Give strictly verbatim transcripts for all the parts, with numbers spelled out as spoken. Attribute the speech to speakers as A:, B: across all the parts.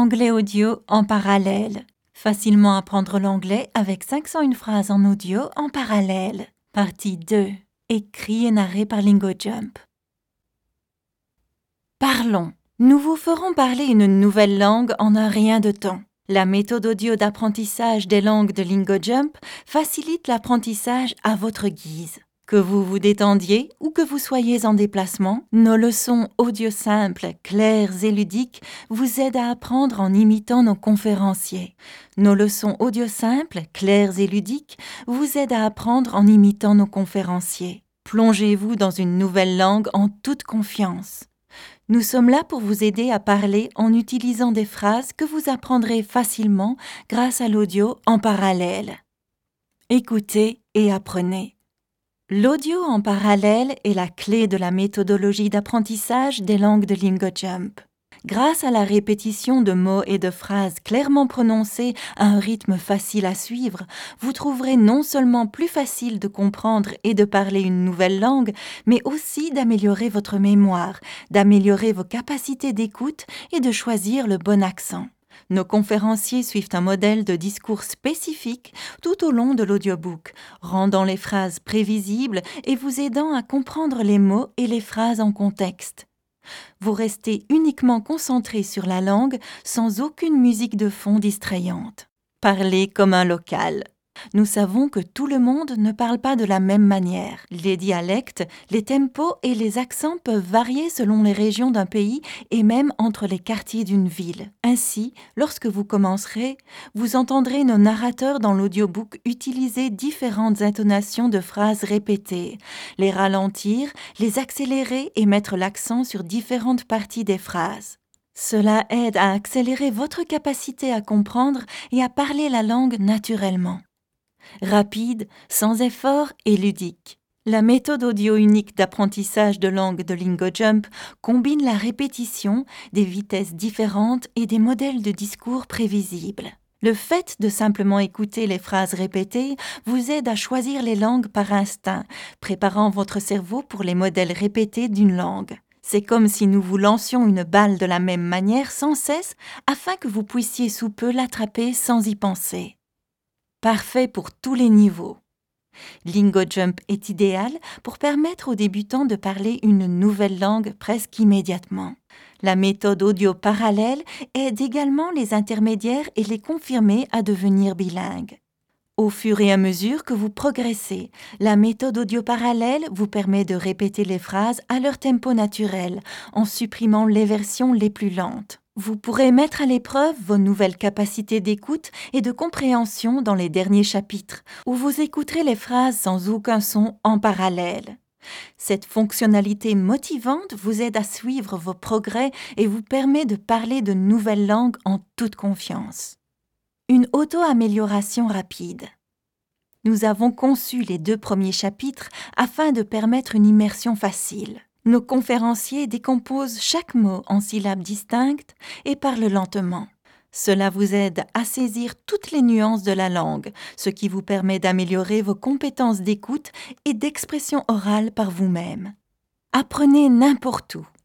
A: Anglais audio en parallèle. Facilement apprendre l'anglais avec cinq cent un phrases en audio en parallèle. Partie deux. Écrit et narré par LingoJump. Parlons. Nous vous ferons parler une nouvelle langue en un rien de temps. La méthode audio d'apprentissage des langues de LingoJump facilite l'apprentissage à votre guise. Que vous vous détendiez ou que vous soyez en déplacement, nos leçons audio simples, claires et ludiques vous aident à apprendre en imitant nos conférenciers. Nos leçons audio simples, claires et ludiques vous aident à apprendre en imitant nos conférenciers. Plongez-vous dans une nouvelle langue en toute confiance. Nous sommes là pour vous aider à parler en utilisant des phrases que vous apprendrez facilement grâce à l'audio en parallèle. Écoutez et apprenez. L'audio en parallèle est la clé de la méthodologie d'apprentissage des langues de LingoJump. Grâce à la répétition de mots et de phrases clairement prononcés à un rythme facile à suivre, vous trouverez non seulement plus facile de comprendre et de parler une nouvelle langue, mais aussi d'améliorer votre mémoire, d'améliorer vos capacités d'écoute et de choisir le bon accent. Nos conférenciers suivent un modèle de discours spécifique tout au long de l'audiobook, rendant les phrases prévisibles et vous aidant à comprendre les mots et les phrases en contexte. Vous restez uniquement concentré sur la langue sans aucune musique de fond distrayante. Parlez comme un local. Nous savons que tout le monde ne parle pas de la même manière. Les dialectes, les tempos et les accents peuvent varier selon les régions d'un pays et même entre les quartiers d'une ville. Ainsi, lorsque vous commencerez, vous entendrez nos narrateurs dans l'audiobook utiliser différentes intonations de phrases répétées, les ralentir, les accélérer et mettre l'accent sur différentes parties des phrases. Cela aide à accélérer votre capacité à comprendre et à parler la langue naturellement. Rapide, sans effort et ludique. La méthode audio unique d'apprentissage de langue de LingoJump combine la répétition, des vitesses différentes et des modèles de discours prévisibles. Le fait de simplement écouter les phrases répétées vous aide à choisir les langues par instinct, préparant votre cerveau pour les modèles répétés d'une langue. C'est comme si nous vous lancions une balle de la même manière sans cesse afin que vous puissiez sous peu l'attraper sans y penser. Parfait pour tous les niveaux. LingoJump est idéal pour permettre aux débutants de parler une nouvelle langue presque immédiatement. La méthode audio parallèle aide également les intermédiaires et les confirmés à devenir bilingues. Au fur et à mesure que vous progressez, la méthode audio parallèle vous permet de répéter les phrases à leur tempo naturel, en supprimant les versions les plus lentes. Vous pourrez mettre à l'épreuve vos nouvelles capacités d'écoute et de compréhension dans les derniers chapitres, où vous écouterez les phrases sans aucun son en parallèle. Cette fonctionnalité motivante vous aide à suivre vos progrès et vous permet de parler de nouvelles langues en toute confiance. Une auto-amélioration rapide. Nous avons conçu les deux premiers chapitres afin de permettre une immersion facile. Nos conférenciers décomposent chaque mot en syllabes distinctes et parlent lentement. Cela vous aide à saisir toutes les nuances de la langue, ce qui vous permet d'améliorer vos compétences d'écoute et d'expression orale par vous-même. Apprenez n'importe où.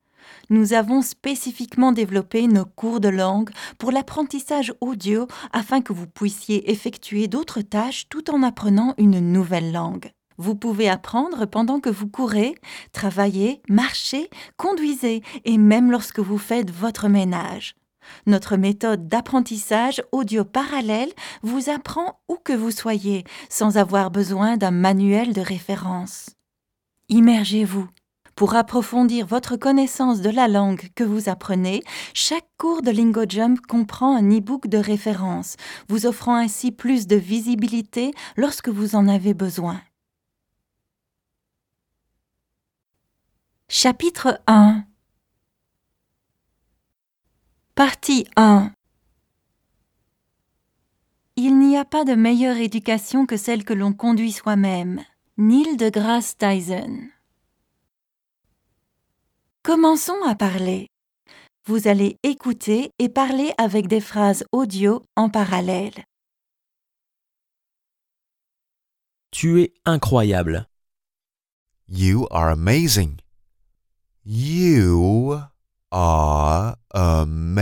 A: Nous avons spécifiquement développé nos cours de langue pour l'apprentissage audio afin que vous puissiez effectuer d'autres tâches tout en apprenant une nouvelle langue. Vous pouvez apprendre pendant que vous courez, travaillez, marchez, conduisez et même lorsque vous faites votre ménage. Notre méthode d'apprentissage audio parallèle vous apprend où que vous soyez, sans avoir besoin d'un manuel de référence. Immergez-vous. Pour approfondir votre connaissance de la langue que vous apprenez, chaque cours de LingoJump comprend un e-book de référence, vous offrant ainsi plus de visibilité lorsque vous en avez besoin. Chapitre un. Partie un. Il n'y a pas de meilleure éducation que celle que l'on conduit soi-même. Neil deGrasse Tyson. Commençons à parler. Vous allez écouter et parler avec des phrases audio en parallèle.
B: Tu es incroyable.
C: You are amazing. You are amazing.